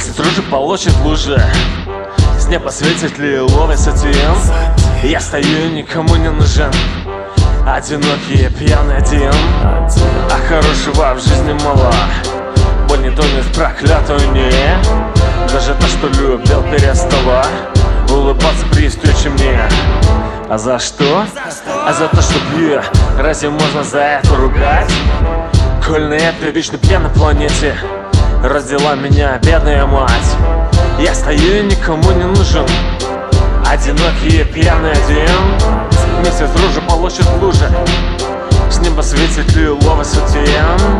Месяц рожи получит лужи, с неба светит лиловый сатин. Я стою и никому не нужен, одинокий и пьяный один. А хорошего в жизни мало, боль не тонет в проклятую не. Даже то, что любил, перестала улыбаться при встрече мне. А за что? А за то, что пью. Разве можно за это ругать? Коль на этой вечно пьяной планете родила меня бедная мать. Я стою и никому не нужен, одинокий и пьяный один. Месяц рожи получит лужи, с неба светит лиловый сатин.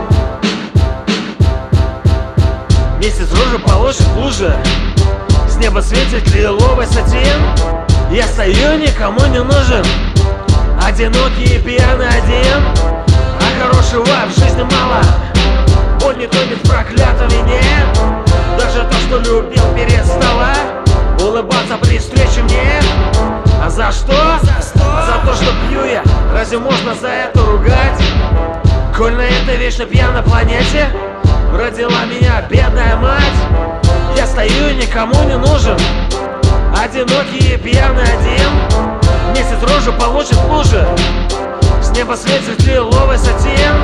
Месяц рожи получит лужи, с неба светит лиловый сатин. Я стою, никому не нужен, одинокий и пьяный один. А хорошего в жизни мало, боль не тонет в проклятом вине. Даже то, что любил, перестала улыбаться при встрече мне. А за что? А за то, что пью я. Разве можно за это ругать? Коль на этой вечно пьяной планете родила меня бедная мать. Я стою и никому не нужен, одинокий и пьяный один. Месяц рожи получит лужи, с неба светит лиловый сатин.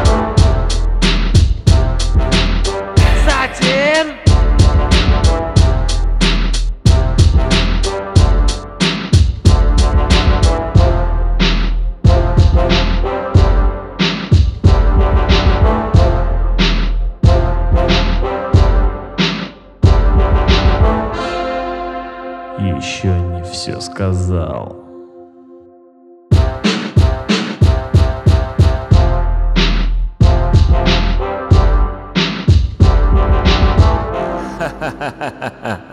Сатин. Еще не все сказал. Ха-ха-ха-ха-ха.